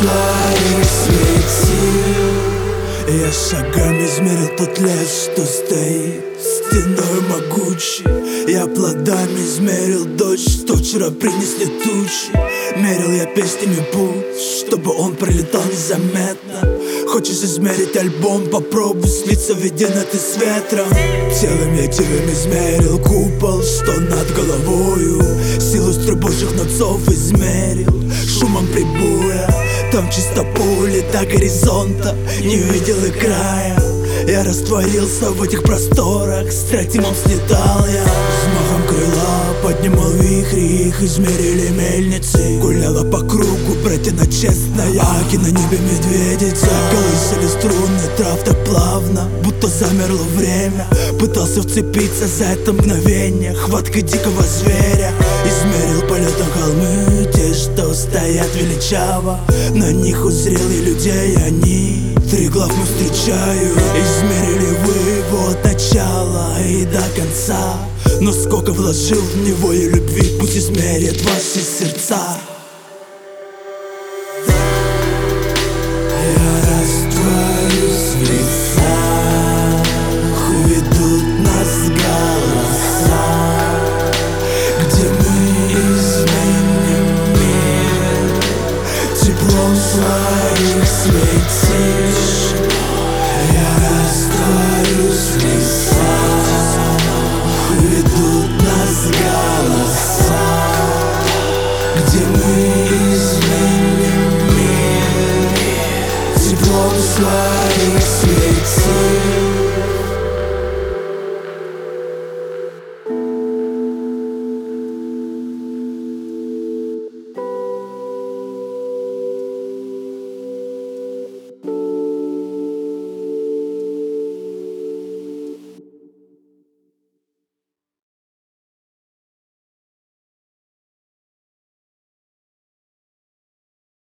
своих светил. Я шагами измерил тот лес, что стоит стеной могучей. Я плодами измерил дождь, что вчера принесли тучи. Мерил я песнями путь, чтобы он пролетал незаметно. Хочешь измерить альбом, попробуй слиться в едино ты с ветром. Целым я тем измерил купол, что над головою. Силу строй божьих нотцов измерил шумом прибоя. Там чисто поле до горизонта, не видел и края. Я растворился в этих просторах, с третьим слетал я. Взмахом крыла поднимал вихри, их измерили мельницы. Гуляла по кругу братья честная, аки на небе медведица. Колысили струны трав так плавно, будто замерло время. Пытался вцепиться за это мгновение хваткой дикого зверя. Измерил полетом холмы, те, что стоят величаво. На них узрел и людей они, стреглав мы встречаю. Измерили вы его от начала и до конца. Но сколько вложил в него и любви, пусть измерит ваши сердца.